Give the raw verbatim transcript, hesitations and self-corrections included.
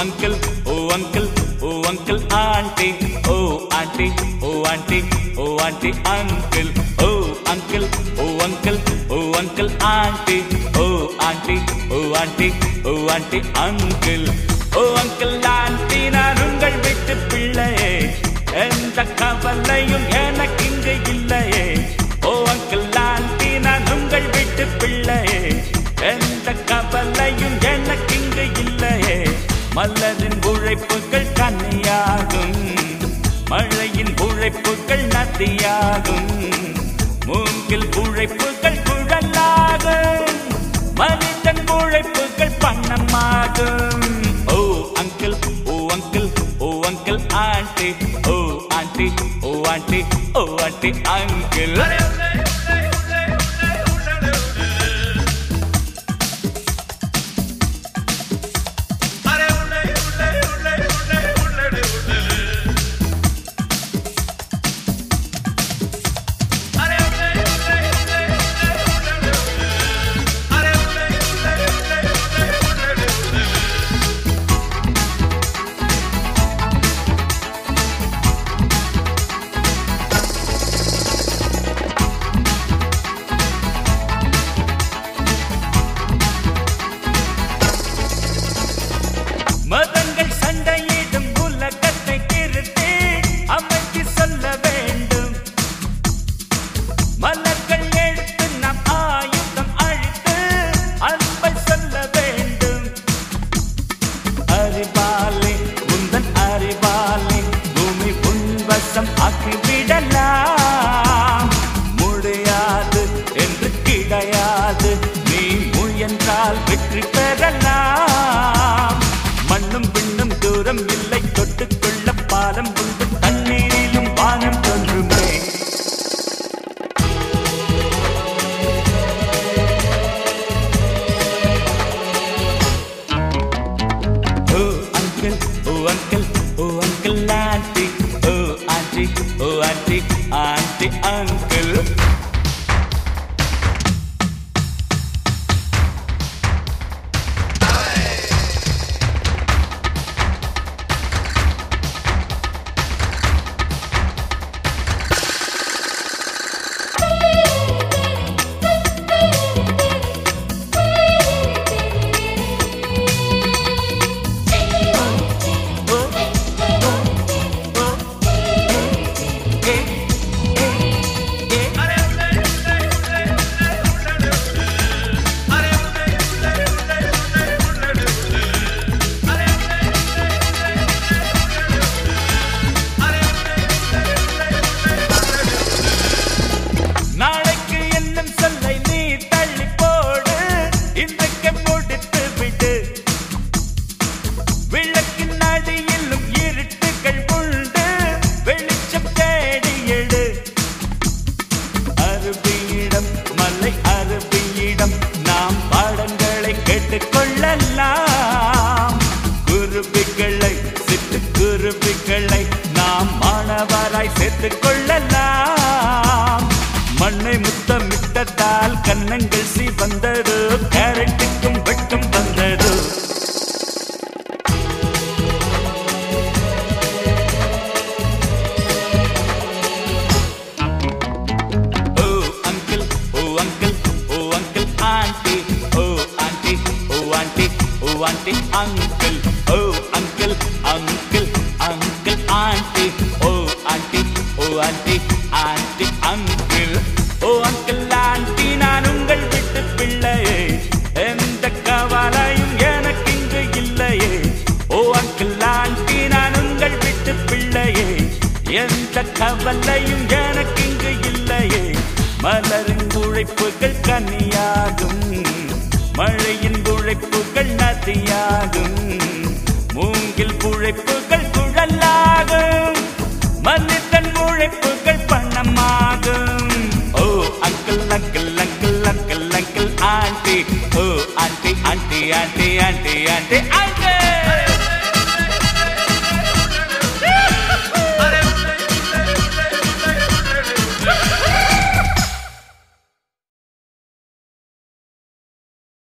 uncle, oh uncle, oh uncle, auntie, oh auntie, oh auntie, oh auntie, uncle, oh uncle, oh uncle, oh uncle, auntie, oh auntie, oh auntie, oh auntie, uncle, oh uncle, auntie, நான் உங்கள் வீட்டு பிள்ளையே, எந்த கவலையும் எனக்கு இங்கு இல்லையே. ஓ uncle auntie, நான் உங்கள் வீட்டு பிள்ளையே, எந்த கவலையும் எனக்கு இங்கு இல்லையே. மலரின் உழைப்புகள் கன்னியாகும், மழையின் உழைப்புகள் நதியாகும், மூங்கில் உழைப்புகள் குழலாகும், மனிதன் உழைப்புகள் பணமாகும். Oh uncle, oh uncle, oh uncle auntie, oh auntie, oh auntie, oh auntie, uncle. மதங்கள் சண்டையிடும் உலகத்தை திருத்தி அமைதி சொல்ல வேண்டும். மலர்கள் எடுத்து நம் ஆயுதம் அழித்து அன்பை சொல்ல வேண்டும். அறிவாலே உந்தன் அறிவாலே பூமி உன்வசம் ஆக்கிவிடலாம். முடியாது என்று கிடையாது, நீ முயன்றால் வெற்றி பெறலாம். மண்ணும் பின்னும் தூரம் இல்லை, தொட்டுக்கொள்ள பாலம் உண்டு, தண்ணீரிலும் வானம் தோன்றுமே. Oh uncle, oh uncle, oh uncle auntie, oh auntie, oh auntie, auntie uncle. நாளைக்கு என்னும் சொல்லை நீ தள்ளி போடு, இன்றைக்கு முடித்து விடு. விளக்கின் அடியிலும் இருட்டுகள் உண்டு, வெளிச்சம் தேடி எடு. அருவியிடம் மலை அருவியிடம் நாம் பாடங்களை கேட்டுக்கொள்ளலாம். குருவிகளை சிட்டு குருவிகளை நாம் மாணவராய் சேர்த்துக் கொள்ளலாம். மண்ணை முத்தமிட்டதால் கன்னங்கள் சி வந்தது, கேரட்டுக்கும் வெட்டும் வந்தது. Oh uncle, oh uncle, oh uncle auntie, oh auntie, oh auntie, oh auntie uncle. Oh uncle, uncle, uncle auntie, oh auntie, oh auntie, auntie uncle. Oh uncle auntie, நான் உங்கள் வீட்டு பிள்ளையே, எந்த கவலையும் எனக்கு இங்கு இல்லையே. ஓ அங்கிள் ஆண்டி, நான் உங்கள் வீட்டு பிள்ளையே, எந்த கவலையும் எனக்கு இங்கு இல்லையே. மலரின் உழைப்புகள் கன்னியாகும், மழையின் உழைப்புகள் நதியாகும், மூங்கில் உழைப்புகள் குழலாகும், மனிதன் உழைப்புகள் பணமாகும். Oh uncle, uncle, uncle, uncle, uncle auntie, oh auntie, auntie, auntie, auntie, auntie, aunty.